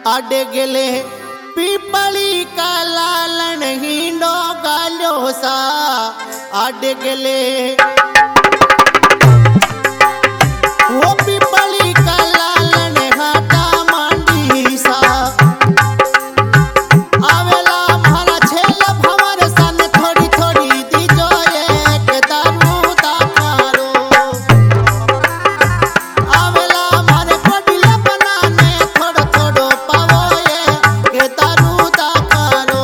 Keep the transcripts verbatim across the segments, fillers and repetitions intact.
आडे गेले पिपली का लालन हिंडो गालो सा आडे गेले वो पिपली का लालन हाटा मांडी सा आवेला मारा छेल भवर सन थोड़ी थोड़ी दीजो एक दारू दाकारो आवेला मारे पडिया बनाने थोड़ो थोड़ो पावो एक दारू दाकारो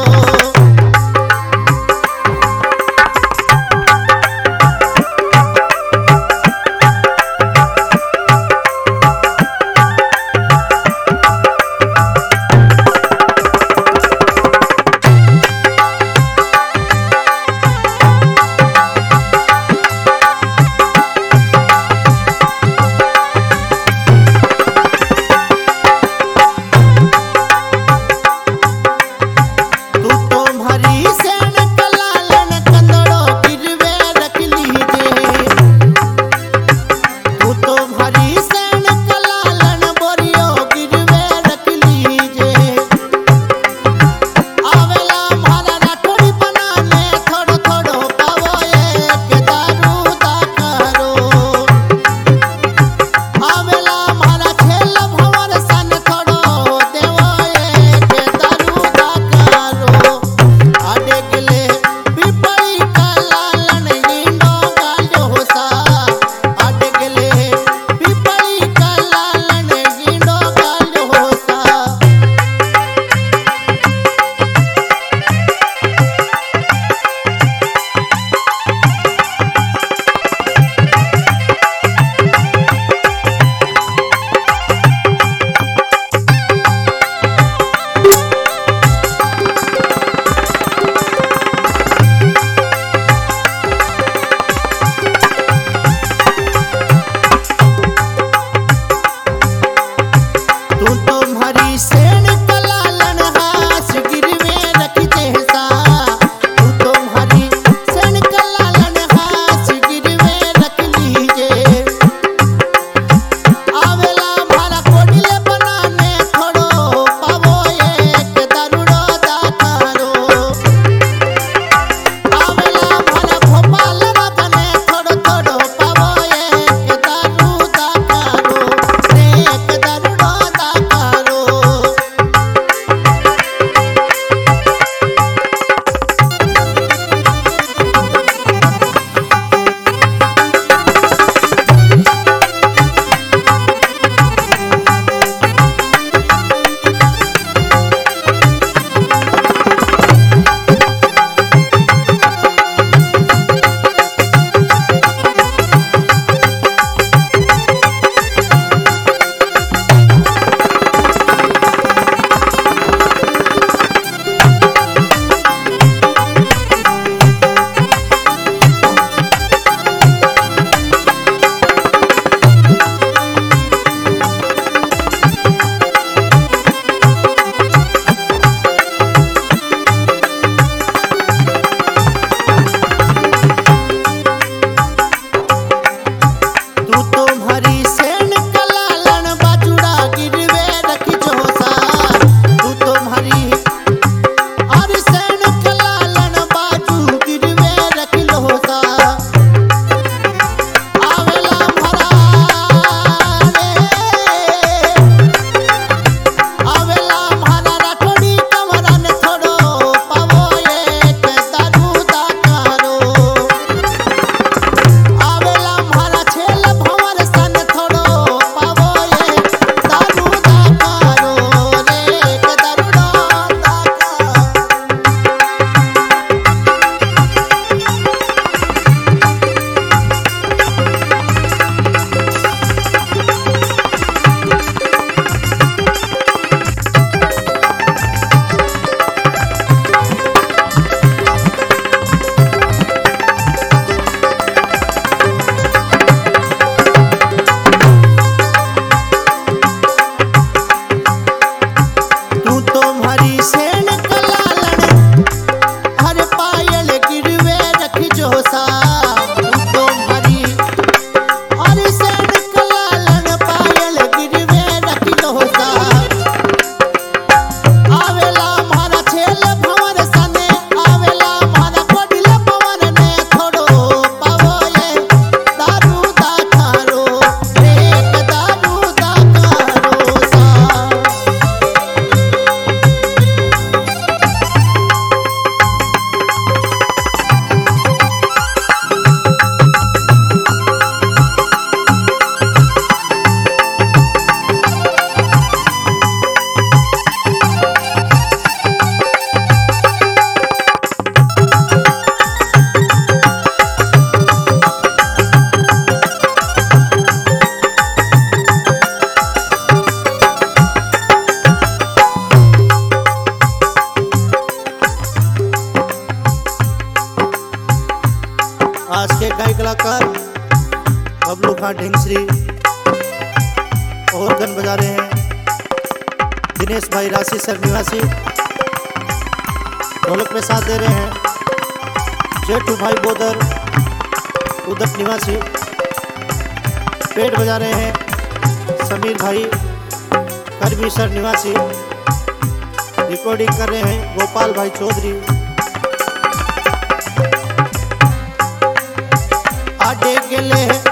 दिनेश भाई राशि सर निवासी ढोलक में साथ दे रहे हैं। जेठू भाई बोदर उदक निवासी पेट बजा रहे हैं। समीर भाई करवी सर निवासी रिकॉर्डिंग कर रहे हैं। गोपाल भाई चौधरी आडे गेले